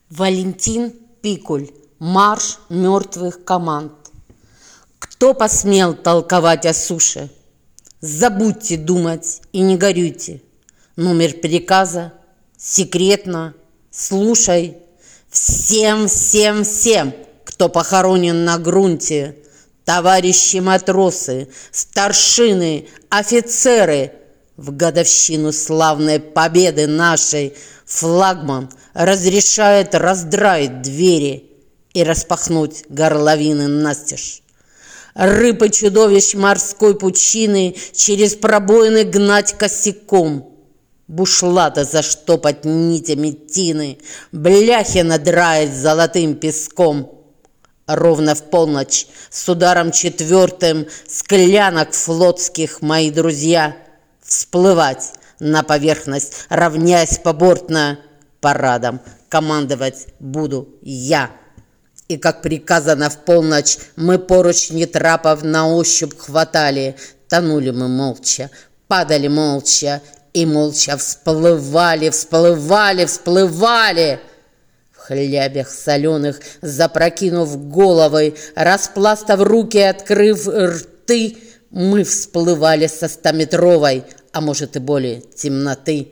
Валентин Пикуль. Марш мертвых команд. Кто посмел толковать о суше? Забудьте думать и не горюйте. Номер приказа секретно. Слушай. Всем, кто похоронен на грунте, товарищи матросы, старшины, офицеры, в годовщину славной победы нашей флагман разрешает раздраить двери и распахнуть горловины настежь. Рыб и чудовищ морской пучины через пробоины гнать косяком, бушлата заштопать нитями тины, бляхи надраить золотым песком. Ровно в полночь с ударом четвертым склянок флотских, мои друзья, всплывать на поверхность, равняясь побортно, парадом командовать буду я. И, как приказано в полночь, мы поручни трапов на ощупь хватали, тонули мы молча, падали молча и молча всплывали. В хлябях соленых, запрокинув головы, распластав руки, открыв рты, мы всплывали со 100-метровой, а может и более, темноты.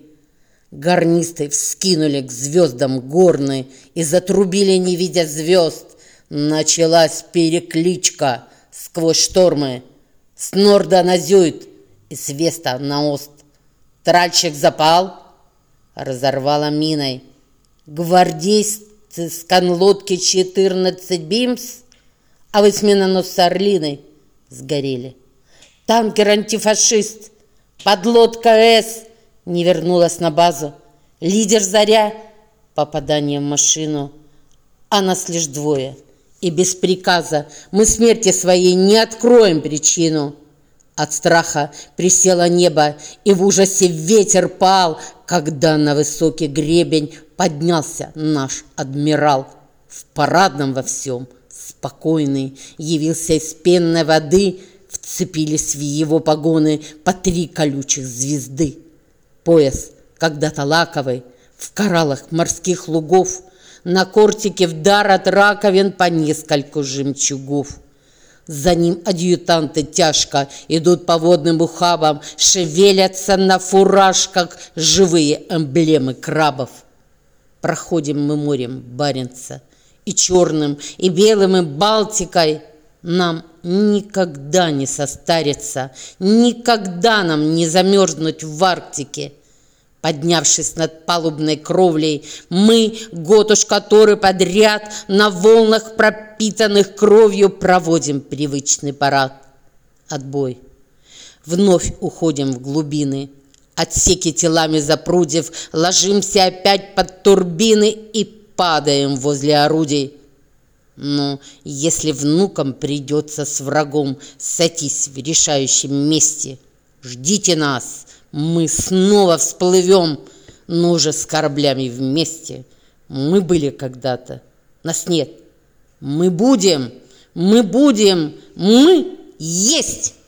Гарнисты вскинули к звездам горны и затрубили, не видя звезд. Началась перекличка сквозь штормы. С норда на зюит и с веста на ост. Тральщик запал, разорвала миной. Гвардейцы с конлодки 14 бимс, а вы сменонос с Орлиной сгорели. Танкер-антифашист, подлодка С не вернулась на базу. Лидер Заря, попадание в машину, а нас лишь двое. И без приказа мы смерти своей не откроем причину. От страха присело небо, и в ужасе ветер пал, когда на высокий гребень поднялся наш адмирал. В парадном во всем спокойный явился из пенной воды, вцепились в его погоны по 3 колючих звезды. Пояс, когда-то лаковый, в кораллах морских лугов, на кортике в дар от раковин по нескольку жемчугов. За ним адъютанты тяжко идут по водным ухабам, шевелятся на фуражках живые эмблемы крабов. Проходим мы морем Баренца, и черным, и белым, и Балтикой. Нам никогда не состариться, никогда нам не замерзнуть в Арктике. Поднявшись над палубной кровлей, мы, год уж который подряд, на волнах, пропитанных кровью, проводим привычный парад. Отбой. Вновь уходим в глубины, отсеки телами запрудив, ложимся опять под турбины и падаем возле орудий. Но если внукам придется с врагом сойтись в решающем месте, ждите нас, мы снова всплывем, но уже с кораблями вместе. Мы были когда-то, нас нет. Мы будем, мы есть!